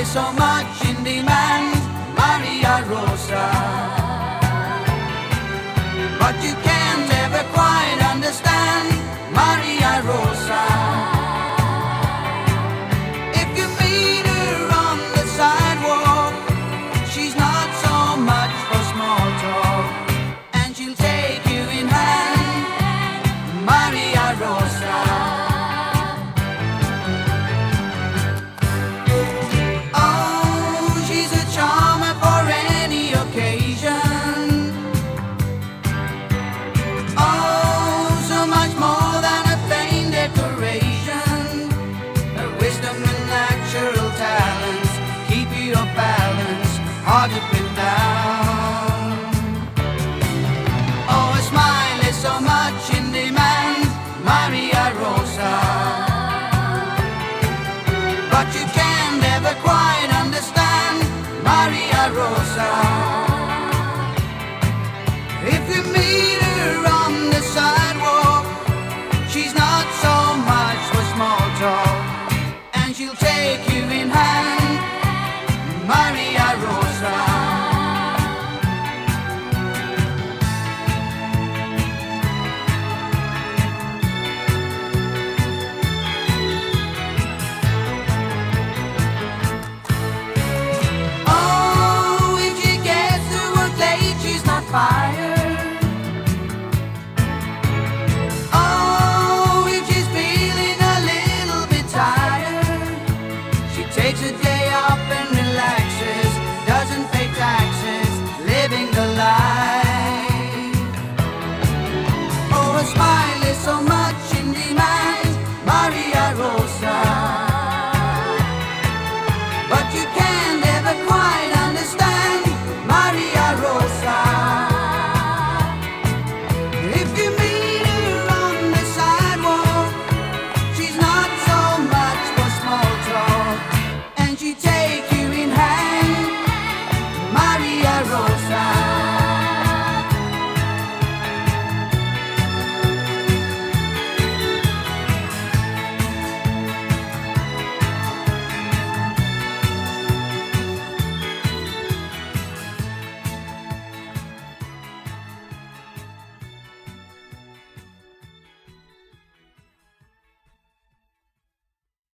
so much in demand, Maria Rosa. But you can never quite understand, Maria Rosa. If you meet her on the sidewalk, she's not so much for small talk, and she'll take you in hand, Maria Rosa. Hard to put down. Oh, a smile is so much in demand, Maria Rosa. But you can never quite understand, Maria Rosa. If you meet her on the sidewalk, she's not so much for small talk, and she'll take you in hand, Maria Rosa. Oh, if she gets to work late, she's not fired. Oh, if she's feeling a little bit tired, she takes a day